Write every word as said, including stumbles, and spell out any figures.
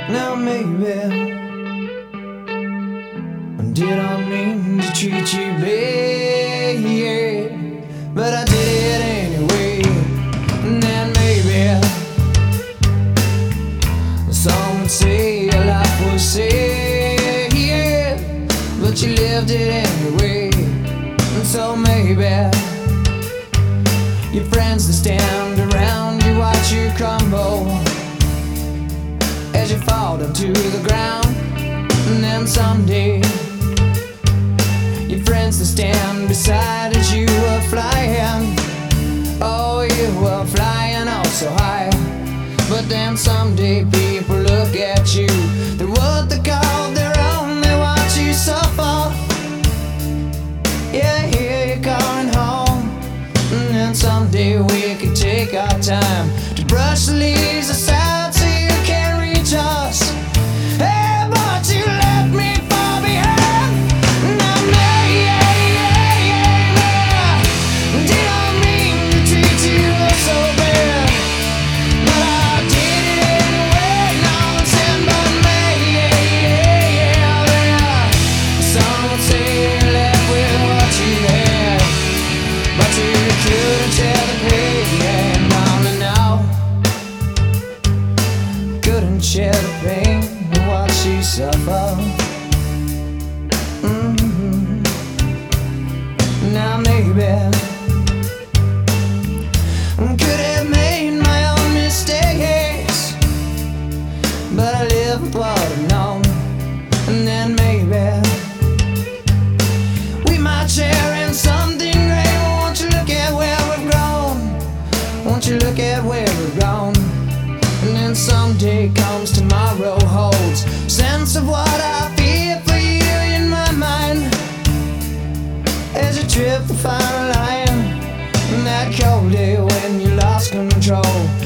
Now maybe did I mean to treat you bad, but I did it anyway. And then maybe some would say your life was sad, yeah, but you lived it anyway. And so maybe your friends that stand around you watch you crumble as you fall down to the ground. And then someday your friends that stand beside as you were flying, oh, you were flying oh so high. But then someday people look at you, they're what they call their own, they watch you suffer. Yeah, here you're coming home. And then someday we could take our time to brush the leaves aside so you can't reach us. Hey, but you left me far behind. Now maybe did I mean to treat you so bad, but I did it anyway. Now I'm saying but maybe some would say you left with what you had, but you couldn't tell the pain down and out. Couldn't share the pain and watch you suffer. Mm-hmm. Now maybe could have made my own mistakes, but I live with what I've known. And then maybe we might share in something great. Won't you look at where we've grown? Won't you look at where we've grown? And then someday comes tomorrow holds sense of what I feel for you in my mind as you trip the final line. And that cold day when you lost control,